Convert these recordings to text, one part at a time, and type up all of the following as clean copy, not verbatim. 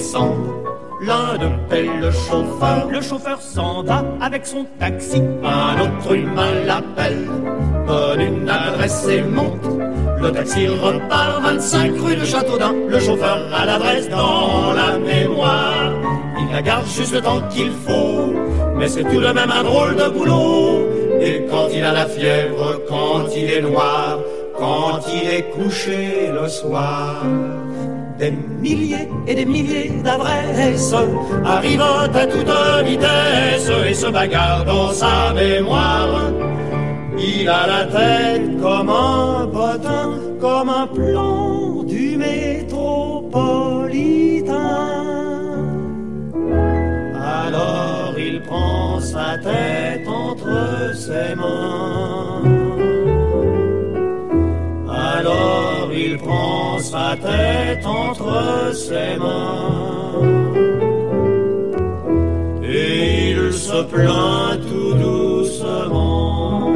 descendre. L'un d'eux paie le chauffeur. Le chauffeur s'en va avec son taxi. Un autre humain l'appelle, donne une adresse et monte. Le taxi repart 25 rue de Châteaudun. Le chauffeur a l'adresse dans la mémoire. Il la garde juste le temps qu'il faut, mais c'est tout de même un drôle de boulot. Et quand il a la fièvre, quand il est noir, quand il est couché le soir, des milliers et des milliers d'adresses arrivent à toute vitesse et se bagarrent dans sa mémoire. Il a la tête comme un potin, comme un plan du métropolitain. Alors il prend sa tête entre ses mains. Alors il prend sa tête entre ses mains. Et il se plaint tout doucement.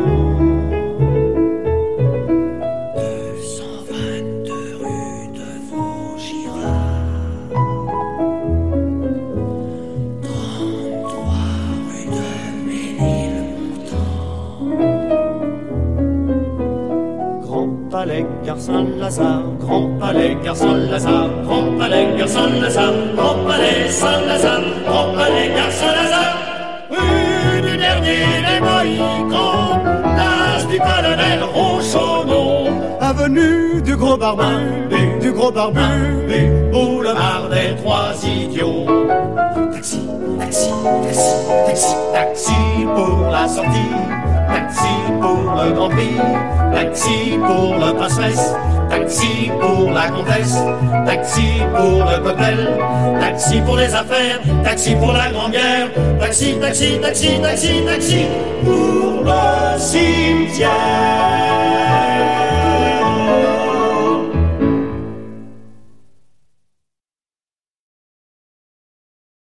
222 rue de Vaugirard, 33 rue de Ménilmontant. Grand Palais, gare Saint-Lazare, Grand Palais, gare Saint-Lazare, Grand Palais, gare Saint-Lazare, Grand Palais, Saint-Lazare, Grand Palais, gare Saint-Lazare. Rue du dernier des Mohicans, place du colonel Ronchonneau, avenue du Gros Barbu, du Gros Barbu, boulevard des Trois Idiots. Taxi, taxi, taxi, taxi, taxi pour la sortie, taxi pour le Grand Prix, taxi pour le passe-messe, taxi pour la comtesse, taxi pour le cocktail, taxi pour les affaires, taxi pour la grande guerre, taxi, taxi, taxi, taxi, taxi pour le cimetière.